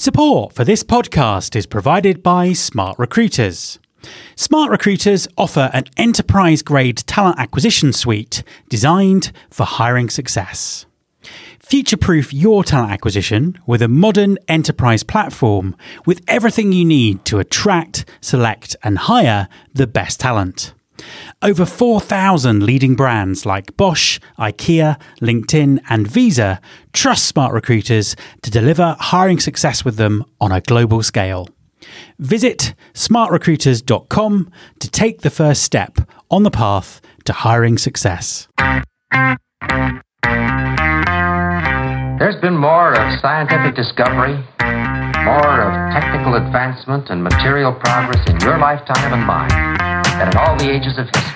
Support for this podcast is provided by Smart Recruiters. Smart Recruiters offer an enterprise-grade talent acquisition suite designed for hiring success. Future-proof your talent acquisition with a modern enterprise platform with everything you need to attract, select and hire the best talent. Over 4,000 leading brands like Bosch, IKEA, LinkedIn and Visa trust Smart Recruiters to deliver hiring success with them on a global scale. Visit smartrecruiters.com to take the first step on the path to hiring success. There's been more of scientific discovery, more of technical advancement and material progress in your lifetime and mine than in all the ages of history.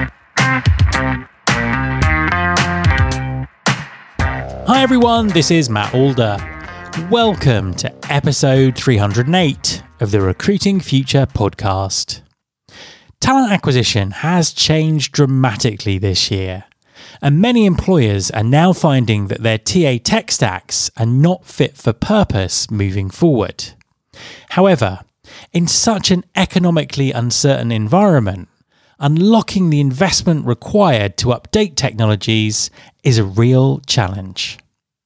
Hi everyone, this is Matt Alder. Welcome to episode 308 of the Recruiting Future podcast. Talent acquisition has changed dramatically this year, and many employers are now finding that their TA tech stacks are not fit for purpose moving forward. However, in such an economically uncertain environment, unlocking the investment required to update technologies is a real challenge.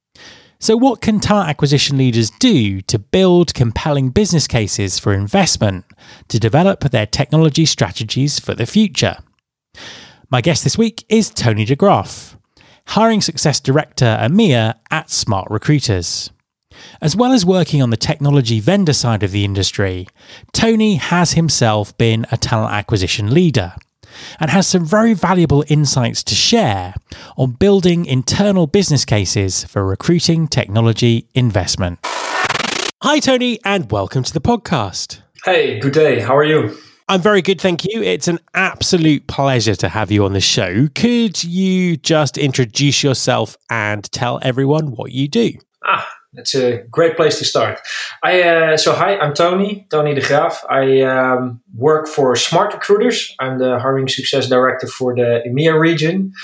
So what can talent acquisition leaders do to build compelling business cases for investment to develop their technology strategies for the future? My guest this week is Tony de Graaf, Hiring Success Director EMEA at Smart Recruiters. As well as working on the technology vendor side of the industry, Tony has himself been a talent acquisition leader and has some very valuable insights to share on building internal business cases for recruiting technology investment. Hi, Tony, and welcome to the podcast. Hey, good day. How are you? I'm very good, thank you. It's an absolute pleasure to have you on the show. Could you just introduce yourself and tell everyone what you do? That's a great place to start. Hi, I'm Tony de Graaf. I work for Smart Recruiters. I'm the Hiring Success Director for the EMEA region.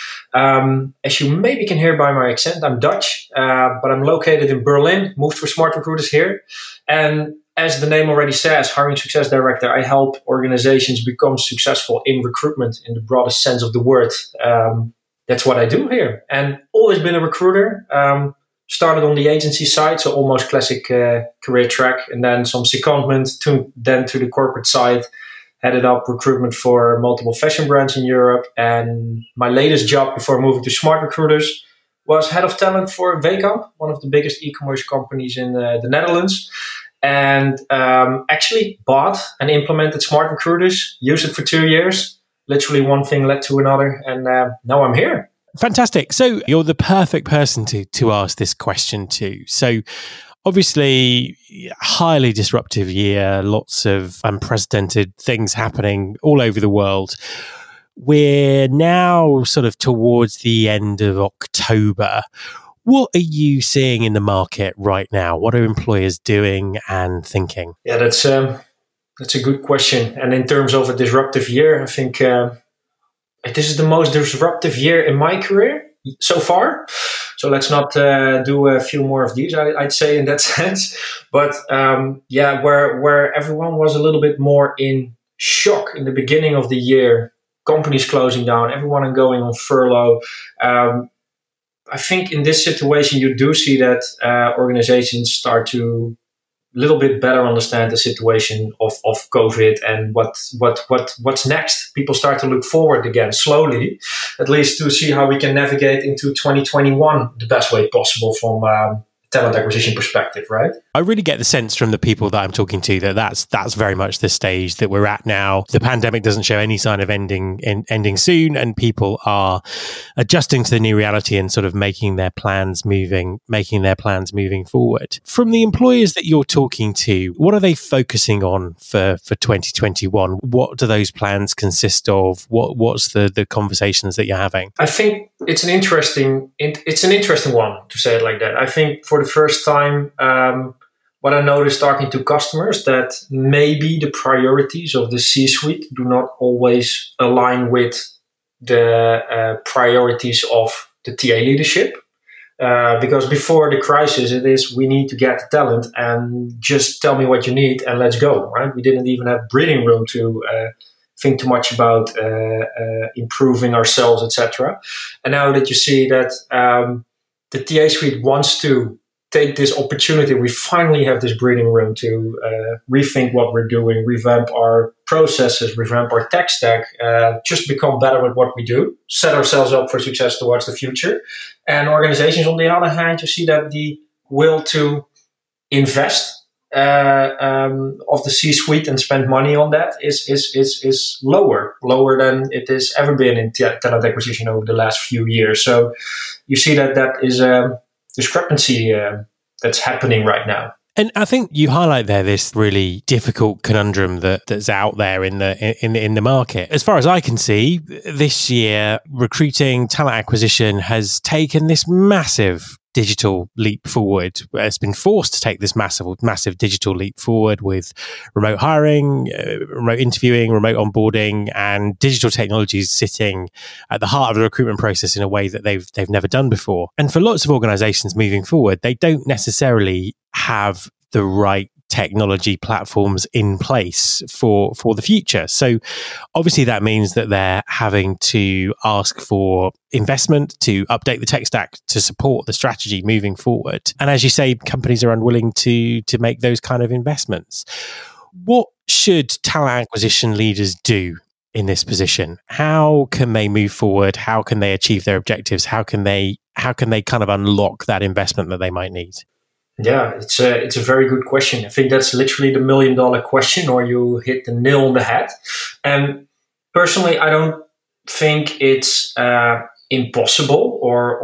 As you maybe can hear by my accent, I'm Dutch, but I'm located in Berlin, moved for Smart Recruiters here. And as the name already says, Hiring Success Director, I help organizations become successful in recruitment in the broadest sense of the word. That's what I do here. And always been a recruiter. Started on the agency side, so almost classic career track, and then some secondment to the corporate side. Headed up recruitment for multiple fashion brands in Europe. And my latest job before moving to Smart Recruiters was head of talent for Weekamp, one of the biggest e-commerce companies in the Netherlands. And actually bought and implemented Smart Recruiters, used it for 2 years. Literally one thing led to another, and now I'm here. Fantastic. So you're the perfect person to ask this question to. So obviously, highly disruptive year, lots of unprecedented things happening all over the world. We're now sort of towards the end of October. What are you seeing in the market right now? What are employers doing and thinking? Yeah, that's a good question. And in terms of a disruptive year, I think this is the most disruptive year in my career so far. So let's not do a few more of these, I'd say, in that sense. But where everyone was a little bit more in shock in the beginning of the year, companies closing down, everyone going on furlough. I think in this situation, you do see that organizations start to a little bit better understand the situation of COVID and what's next. People start to look forward again, slowly, at least, to see how we can navigate into 2021 the best way possible from talent acquisition perspective, right? I really get the sense from the people that I'm talking to that's very much the stage that we're at now. The pandemic doesn't show any sign of ending soon, and people are adjusting to the new reality and sort of making their plans moving forward. From the employers that you're talking to, what are they focusing on for 2021? What do those plans consist of? What's the conversations that you're having? I think it's an interesting one, to say it like that. I think for the first time, what I noticed talking to customers, that maybe the priorities of the C-suite do not always align with the priorities of the TA leadership. Because before the crisis, it is we need to get the talent and just tell me what you need and let's go, right? We didn't even have breathing room to think too much about improving ourselves, etc. And now that you see that the TA Suite wants to take this opportunity, we finally have this breathing room to rethink what we're doing, revamp our processes, revamp our tech stack, just become better at what we do, set ourselves up for success towards the future. And organizations, on the other hand, you see that the will to invest of the C-suite and spend money on that is lower than it has ever been in talent acquisition over the last few years. So you see that is a discrepancy that's happening right now. And I think you highlight there this really difficult conundrum that's out there in the market. As far as I can see, this year, recruiting, talent acquisition has taken this massive digital leap forward. It's been forced to take this massive digital leap forward with remote hiring, remote interviewing, remote onboarding, and digital technologies sitting at the heart of the recruitment process in a way that they've never done before. And for lots of organizations moving forward, they don't necessarily have the right technology platforms in place for the future. So obviously that means that they're having to ask for investment to update the tech stack to support the strategy moving forward. And as you say, companies are unwilling to make those kind of investments. What should talent acquisition leaders do in this position? How can they move forward? How can they achieve their objectives? How can they kind of unlock that investment that they might need? Yeah, it's a very good question. I think that's literally the $1 million question, or you hit the nail on the head. And personally, I don't think it's impossible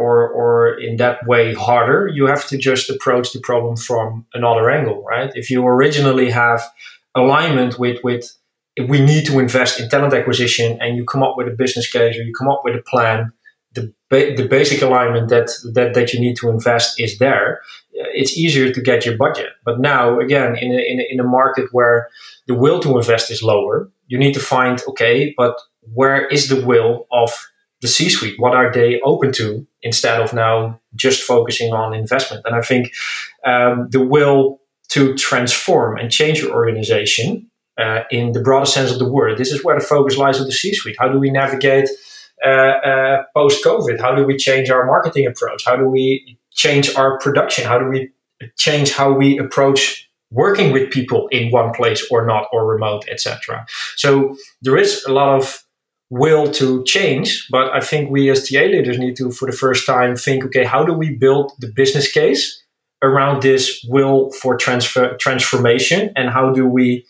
or in that way harder. You have to just approach the problem from another angle, right? If you originally have alignment with if we need to invest in talent acquisition, and you come up with a business case or you come up with a plan, the basic alignment that you need to invest is there. It's easier to get your budget. But now, again, in a market where the will to invest is lower, you need to find, okay, but where is the will of the C-suite? What are they open to, instead of now just focusing on investment? And I think the will to transform and change your organization in the broader sense of the word, this is where the focus lies of the C-suite. How do we navigate post-COVID? How do we change our marketing approach? How do we change our production? How do we change how we approach working with people in one place or not, or remote, etc.? So there is a lot of will to change, but I think we as TA leaders need to, for the first time, think, okay, how do we build the business case around this will for transformation, and how do we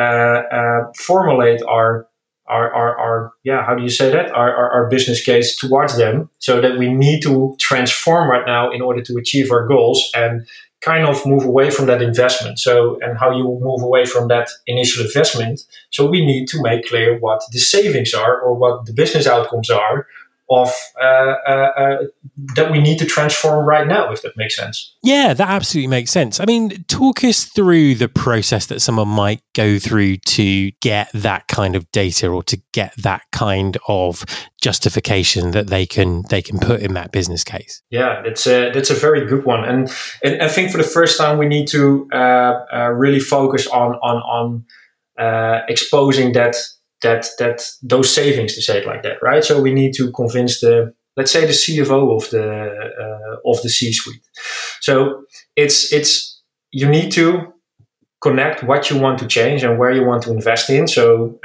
formulate our how do you say that? Our business case towards them, so that we need to transform right now in order to achieve our goals and kind of move away from that investment. So, and how you move away from that initial investment. So we need to make clear what the savings are, or what the business outcomes are of that we need to transform right now, if that makes sense. Yeah, that absolutely makes sense. I mean, talk us through the process that someone might go through to get that kind of data, or to get that kind of justification that they can put in that business case. Yeah, that's a very good one, and I think for the first time we need to really focus on exposing that those savings, to say it like that, right? So we need to convince let's say the CFO of the C-suite. So it's you need to connect what you want to change and where you want to invest in. So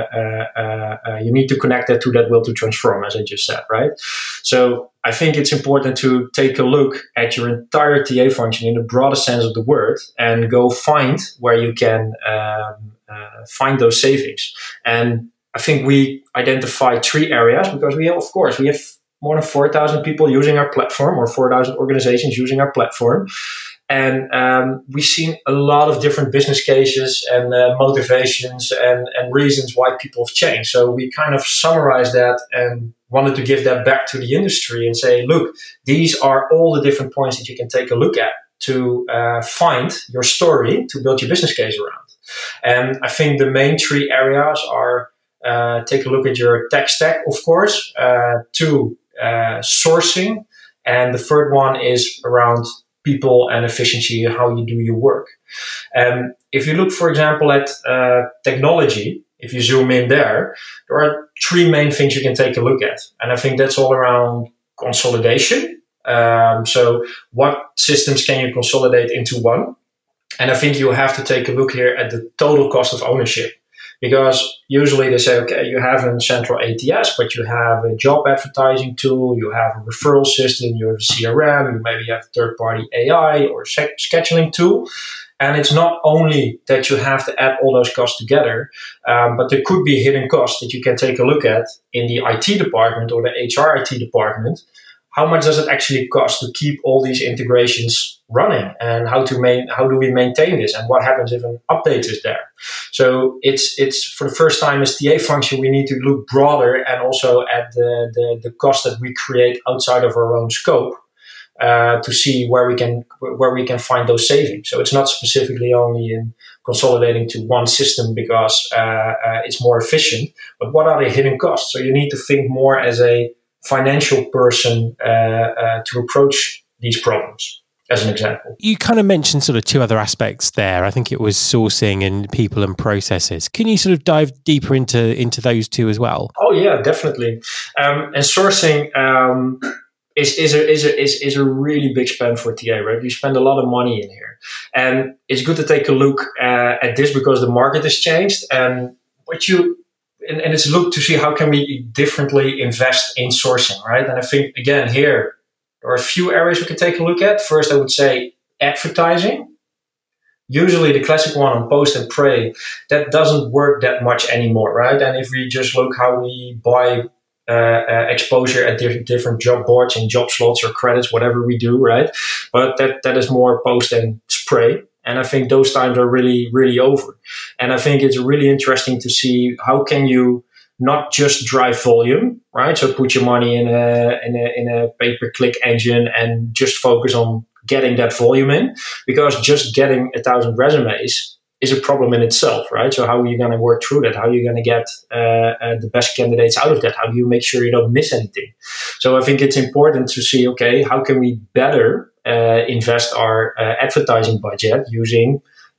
you need to connect that to that will to transform, as I just said, right? So I think it's important to take a look at your entire TA function in the broader sense of the word, and go find where you can find those savings. And I think we identify 3 areas, because we have more than 4,000 people using our platform, or 4,000 organizations using our platform. And we've seen a lot of different business cases and motivations and reasons why people have changed. So we kind of summarized that and wanted to give that back to the industry and say, look, these are all the different points that you can take a look at to find your story to build your business case around. And I think the main 3 areas are take a look at your tech stack, of course, 2, sourcing, And the third one is around people and efficiency, how you do your work. If you look, for example, at technology, if you zoom in there are three main things you can take a look at. And I think that's all around consolidation. So what systems can you consolidate into one? And I think you have to take a look here at the total cost of ownership. Because usually they say, okay, you have a central ATS, but you have a job advertising tool, you have a referral system, you have a CRM, you maybe have a third-party AI or scheduling tool. And it's not only that you have to add all those costs together, but there could be hidden costs that you can take a look at in the IT department or the HR IT department. How much does it actually cost to keep all these integrations running, and how do we maintain this, and what happens if an update is there? So it's for the first time as TA function, we need to look broader and also at the cost that we create outside of our own scope to see where we can find those savings. So it's not specifically only in consolidating to one system because it's more efficient, but what are the hidden costs? So you need to think more as a financial person to approach these problems, as an example. You kind of mentioned sort of two other aspects there. I think it was sourcing and people and processes. Can you sort of dive deeper into those two as well? Oh yeah, definitely. And sourcing is a really big spend for TA, right? You spend a lot of money in here, and it's good to take a look at this because the market has changed, and and it's look to see how can we differently invest in sourcing, right? And I think, again, here, there are a few areas we can take a look at. First, I would say advertising. Usually the classic one on post and pray, that doesn't work that much anymore, right? And if we just look how we buy exposure at different job boards and job slots or credits, whatever we do, right? But that is more post and spray. And I think those times are really, really over. And I think it's really interesting to see how can you not just drive volume, right? So put your money in a pay-per-click engine and just focus on getting that volume in, because just getting 1,000 resumes is a problem in itself, right? So how are you going to work through that? How are you going to get the best candidates out of that? How do you make sure you don't miss anything? So I think it's important to see, okay, how can we better invest our advertising budget using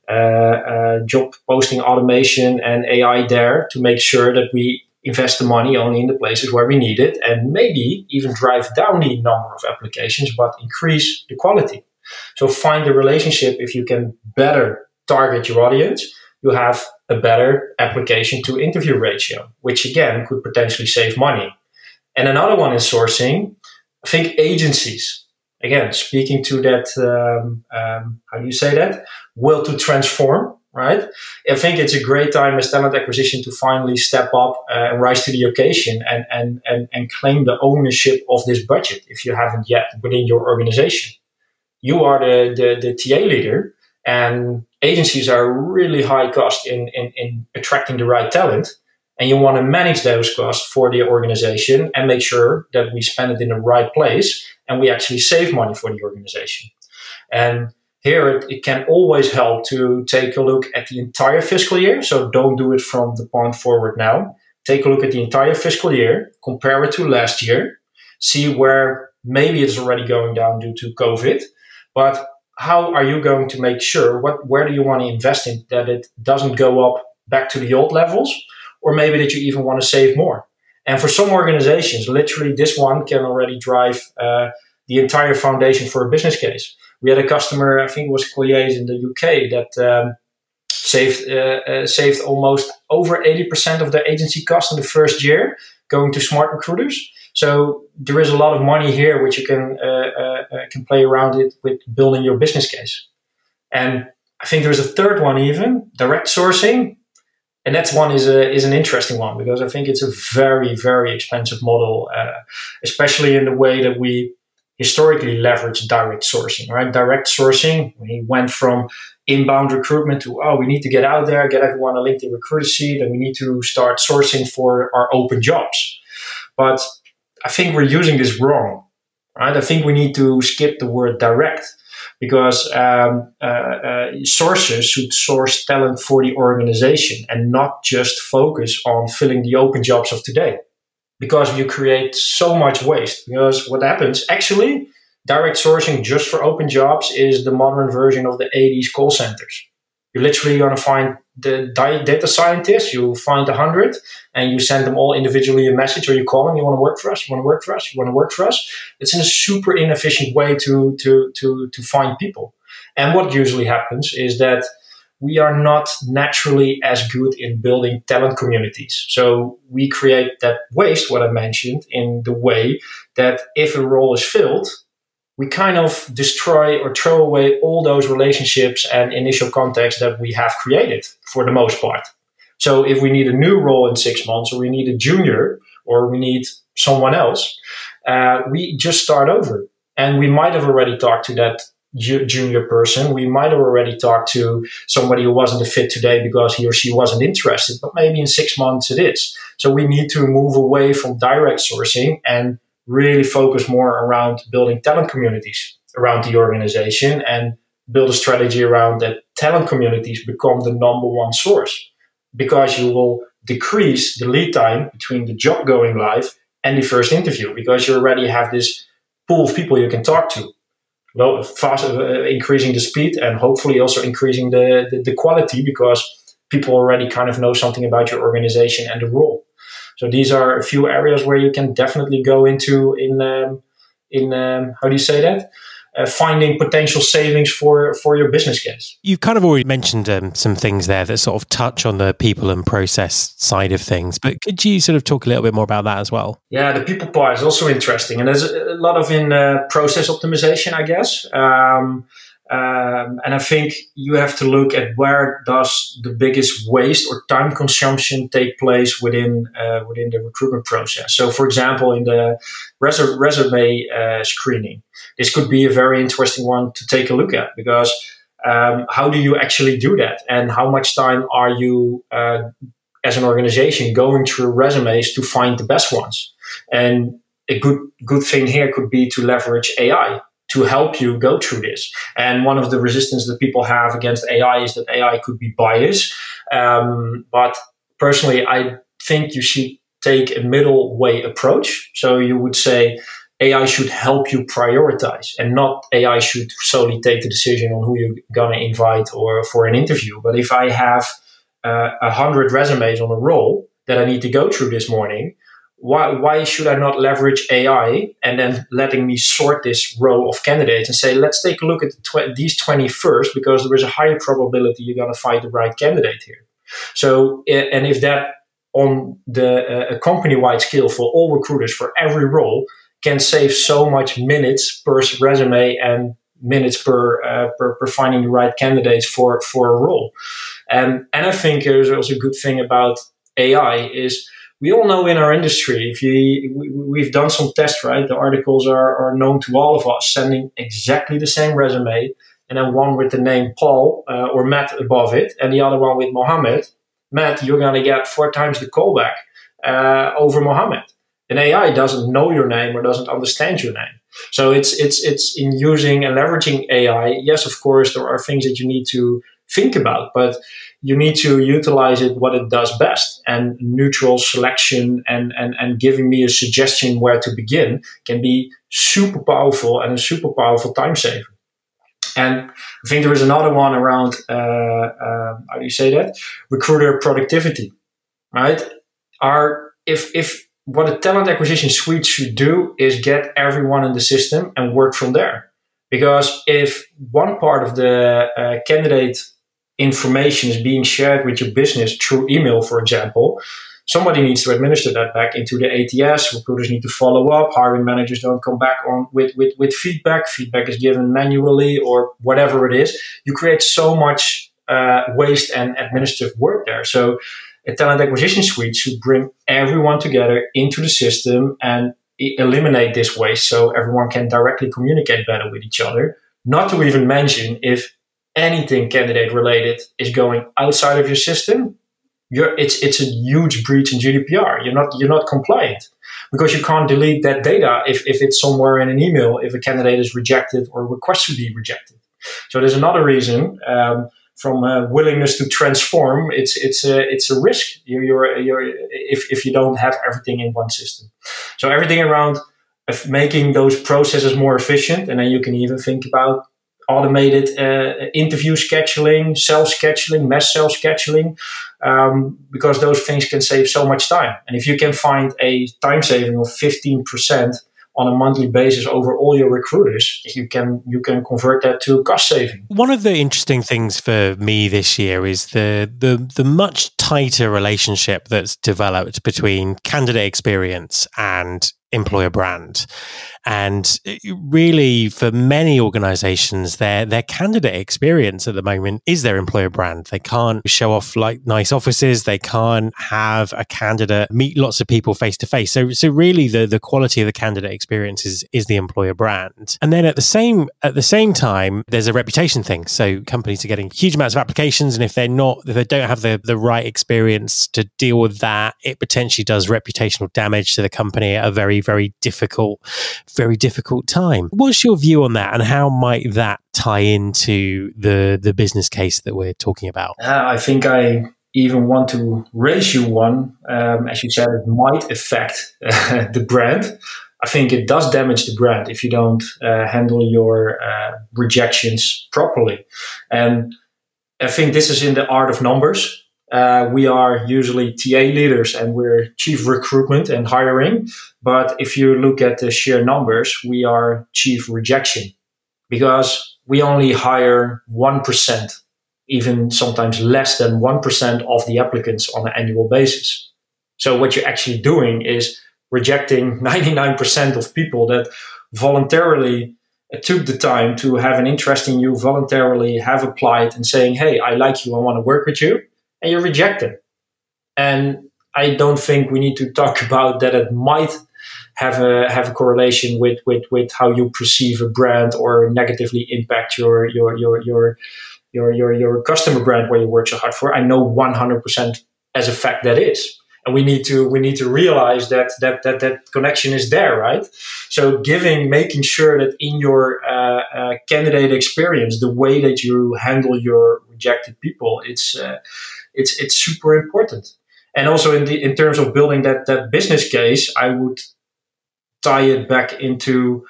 job posting automation and AI there to make sure that we invest the money only in the places where we need it, and maybe even drive down the number of applications but increase the quality. So find the relationship. If you can better target your audience, you have a better application to interview ratio, which again could potentially save money. And another one is sourcing. I think agencies. Again, speaking to that, how do you say that? Will to transform, right? I think it's a great time as talent acquisition to finally step up and rise to the occasion and claim the ownership of this budget if you haven't yet within your organization. You are the TA leader, and agencies are really high cost in attracting the right talent. And you want to manage those costs for the organization and make sure that we spend it in the right place and we actually save money for the organization. And here it can always help to take a look at the entire fiscal year. So don't do it from the point forward now. Take a look at the entire fiscal year, compare it to last year, see where maybe it's already going down due to COVID, but how are you going to make sure, where do you want to invest in that it doesn't go up back to the old levels? Or maybe that you even want to save more. And for some organizations, literally this one can already drive the entire foundation for a business case. We had a customer, I think it was Colliers in the UK, that saved almost over 80% of their agency costs in the first year going to smart recruiters. So there is a lot of money here which you can play around it with building your business case. And I think there's a third one even, direct sourcing. And that one is an interesting one because I think it's a very, very expensive model, especially in the way that we historically leverage direct sourcing, right? Direct sourcing, we went from inbound recruitment to, we need to get out there, get everyone a LinkedIn recruiter seat, and we need to start sourcing for our open jobs. But I think we're using this wrong, right? I think we need to skip the word direct. Because sources should source talent for the organization and not just focus on filling the open jobs of today. Because you create so much waste. Because what happens, actually, direct sourcing just for open jobs is the modern version of the 80s call centers. You're literally going to find the data scientists, you find 100, and you send them all individually a message, or you call them, you want to work for us, you want to work for us, you want to work for us. It's a super inefficient way to find people. And what usually happens is that we are not naturally as good in building talent communities. So we create that waste, what I mentioned, in the way that if a role is filled, we kind of destroy or throw away all those relationships and initial contacts that we have created for the most part. So if we need a new role in 6 months, or we need a junior, or we need someone else, we just start over. And we might have already talked to that junior person. We might have already talked to somebody who wasn't a fit today because he or she wasn't interested, but maybe in 6 months it is. So we need to move away from direct sourcing and really focus more around building talent communities around the organization, and build a strategy around that talent communities become the number one source, because you will decrease the lead time between the job going live and the first interview, because you already have this pool of people you can talk to. Well, increasing the speed and hopefully also increasing the quality, because people already kind of know something about your organization and the role. So these are a few areas where you can definitely go into in how do you say that? Finding potential savings for your business case. You've kind of already mentioned some things there that sort of touch on the people and process side of things, but could you sort of talk a little bit more about that as well? Yeah, the people part is also interesting, and there's a lot of in process optimization, I guess. And I think you have to look at where does the biggest waste or time consumption take place within the recruitment process. So, for example, in the resume screening, this could be a very interesting one to take a look at, because how do you actually do that, and how much time are you as an organization going through resumes to find the best ones? And a good thing here could be to leverage AI to help you go through this. And one of the resistance that people have against AI is that AI could be biased. But personally, I think you should take a middle way approach. So you would say AI should help you prioritize, and not AI should solely take the decision on who you're going to invite or for an interview. But if I have 100 resumes on a role that I need to go through this morning, why should I not leverage AI and then letting me sort this row of candidates and say, let's take a look at these 20 first, because there is a higher probability you're going to find the right candidate here. So, and if that on the company-wide scale for all recruiters for every role can save so much minutes per resume and minutes per finding the right candidates for a role. And I think there's also a good thing about AI is, we all know in our industry, we've done some tests, right? The articles are known to all of us, sending exactly the same resume, and then one with the name Paul or Matt above it, and the other one with Mohammed. Matt, you're going to get 4 times the callback over Mohammed. And AI doesn't know your name or doesn't understand your name. So it's in using and leveraging AI. Yes, of course, there are things that you need to think about, but you need to utilize it what it does best. And neutral selection and giving me a suggestion where to begin can be super powerful and a super powerful time saver. And I think there is another one around, how do you say that? Recruiter productivity, right? If what a talent acquisition suite should do is get everyone in the system and work from there. Because if one part of the candidate information is being shared with your business through email, for example, somebody needs to administer that back into the ATS. Recruiters need to follow up. Hiring managers don't come back on with feedback. Feedback is given manually or whatever it is. You create so much waste and administrative work there. So a talent acquisition suite should bring everyone together into the system and eliminate this waste so everyone can directly communicate better with each other. Not to even mention, if anything candidate related is going outside of your system, it's a huge breach in GDPR. You're not compliant, because you can't delete that data if it's somewhere in an email if a candidate is rejected or requests to be rejected. So there's another reason. From a willingness to transform, it's a risk. You're if you don't have everything in one system. So everything around of making those processes more efficient. And then you can even think about automated interview scheduling, self-scheduling, mass self-scheduling, because those things can save so much time. And if you can find a time saving of 15% on a monthly basis over all your recruiters, you can convert that to cost saving. One of the interesting things for me this year is the much tighter relationship that's developed between candidate experience and employer brand. And really, for many organizations, their candidate experience at the moment is their employer brand. They can't show off like nice offices. They can't have a candidate meet lots of people face to face. So really, the quality of the candidate experience is the employer brand. And then at the same time, there's a reputation thing. So companies are getting huge amounts of applications, and if they don't have the right experience to deal with that, it potentially does reputational damage to the company at a very, very difficult time. What's your view on that, and how might that tie into the business case that we're talking about? I think I even want to raise you one. As you said, it might affect the brand. I think it does damage the brand if you don't handle your rejections properly. And I think this is in the art of numbers. We are usually TA leaders and we're chief recruitment and hiring. But if you look at the sheer numbers, we are chief rejection, because we only hire 1%, even sometimes less than 1% of the applicants on an annual basis. So what you're actually doing is rejecting 99% of people that voluntarily took the time to have an interest in you, voluntarily have applied and saying, hey, I like you, I want to work with you. And you reject them. And I don't think we need to talk about that. It might have a correlation with how you perceive a brand or negatively impact your customer brand where you work so hard for. I know 100% as a fact that is. And we need to realize that connection is there, right? So making sure that in your candidate experience, the way that you handle your rejected people, it's super important. And also in terms of building that business case, I would tie it back into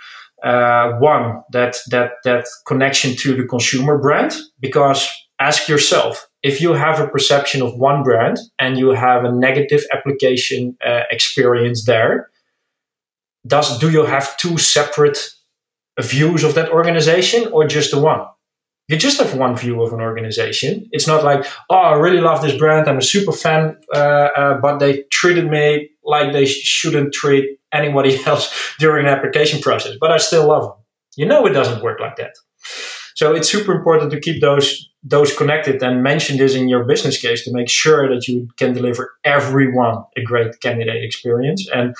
that connection to the consumer brand. Because ask yourself, if you have a perception of one brand and you have a negative application experience there, do you have two separate views of that organization or just the one? You just have one view of an organization. It's not like, oh, I really love this brand, I'm a super fan, but they treated me like they shouldn't treat anybody else during an application process, but I still love them. You know, it doesn't work like that. So it's super important to keep those connected and mention this in your business case to make sure that you can deliver everyone a great candidate experience. And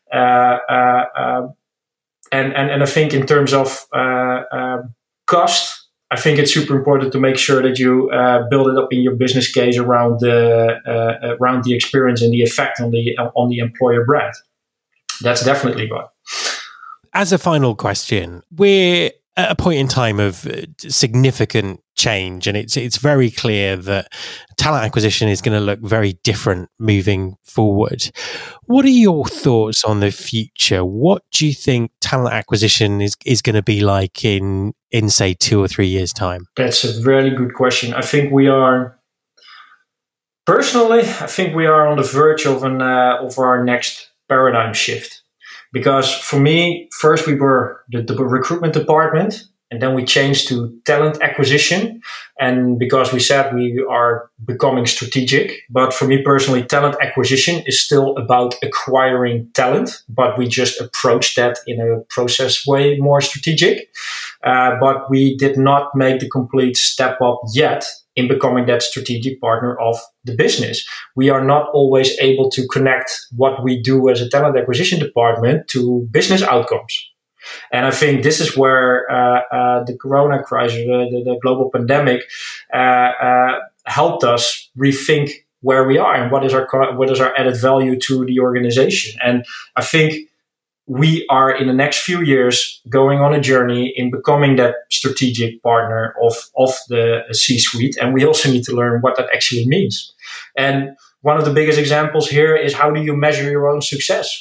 I think in terms of cost, I think it's super important to make sure that you build it up in your business case around the experience and the effect on the employer brand. That's definitely one. As a final question, we're at a point in time of significant change, and it's very clear that talent acquisition is going to look very different moving forward. What are your thoughts on the future? What do you think talent acquisition is going to be like in say 2 or 3 years' time? That's a really good question. I think we are on the verge of our next paradigm shift. Because for me, first we were the recruitment department, and then we changed to talent acquisition. And because we said we are becoming strategic, but for me personally, talent acquisition is still about acquiring talent, but we just approach that in a process way more strategic. But we did not make the complete step up yet in becoming that strategic partner of the business. We are not always able to connect what we do as a talent acquisition department to business outcomes. And I think this is where the corona crisis, the global pandemic, helped us rethink where we are and what is our added value to the organization. And I think we are in the next few years going on a journey in becoming that strategic partner of the C-suite. And we also need to learn what that actually means. And one of the biggest examples here is, how do you measure your own success?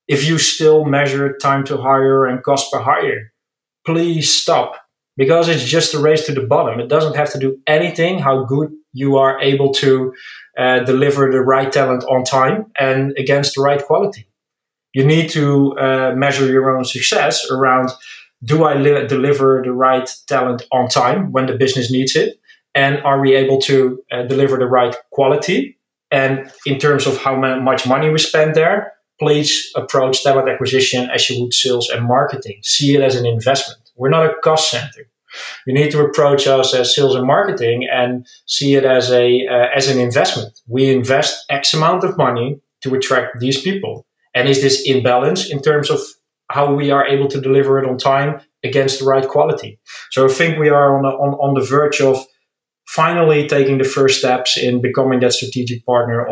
If you still measure time to hire and cost per hire, please stop, because it's just a race to the bottom. It doesn't have to do anything how good you are able to deliver the right talent on time and against the right quality. You need to measure your own success around, do I deliver the right talent on time when the business needs it? And are we able to deliver the right quality? And in terms of how much money we spend there, please approach talent acquisition as you would sales and marketing. See it as an investment. We're not a cost center. You need to approach us as sales and marketing and see it as an investment. We invest X amount of money to attract these people. And is this in balance in terms of how we are able to deliver it on time against the right quality? So I think we are on the verge of finally taking the first steps in becoming that strategic partner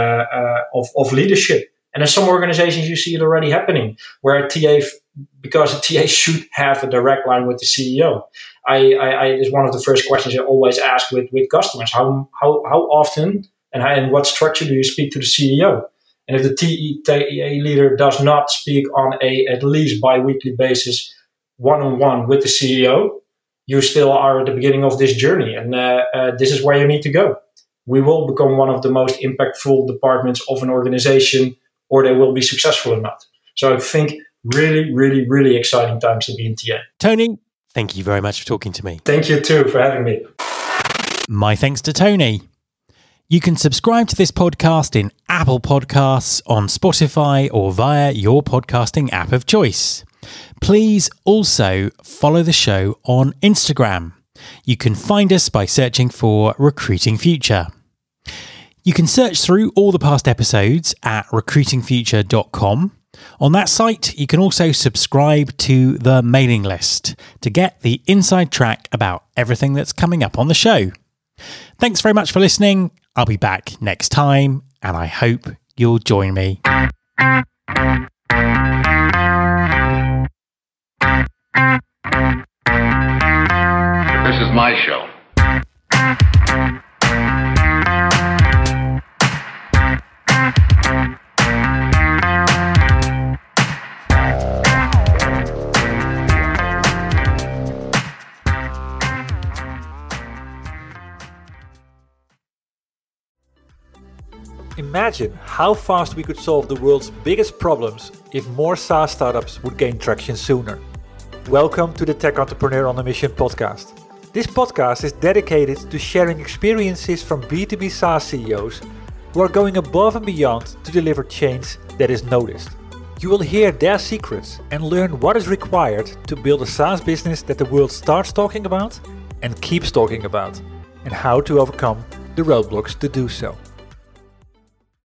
of leadership. And in some organizations, you see it already happening, where because a TA should have a direct line with the CEO. It's one of the first questions I always ask with customers. How often and what structure do you speak to the CEO? And if the TA leader does not speak on at least bi-weekly basis, one-on-one with the CEO, you still are at the beginning of this journey. And this is where you need to go. We will become one of the most impactful departments of an organization, or they will be successful or not. So I think really, really, really exciting times to be in TA. Tony, thank you very much for talking to me. Thank you too for having me. My thanks to Tony. You can subscribe to this podcast in Apple Podcasts, on Spotify, or via your podcasting app of choice. Please also follow the show on Instagram. You can find us by searching for Recruiting Future. You can search through all the past episodes at recruitingfuture.com. On that site, you can also subscribe to the mailing list to get the inside track about everything that's coming up on the show. Thanks very much for listening. I'll be back next time, and I hope you'll join me. This is my show. Imagine how fast we could solve the world's biggest problems if more SaaS startups would gain traction sooner. Welcome to the Tech Entrepreneur on a Mission podcast. This podcast is dedicated to sharing experiences from B2B SaaS CEOs who are going above and beyond to deliver change that is noticed. You will hear their secrets and learn what is required to build a SaaS business that the world starts talking about and keeps talking about, and how to overcome the roadblocks to do so.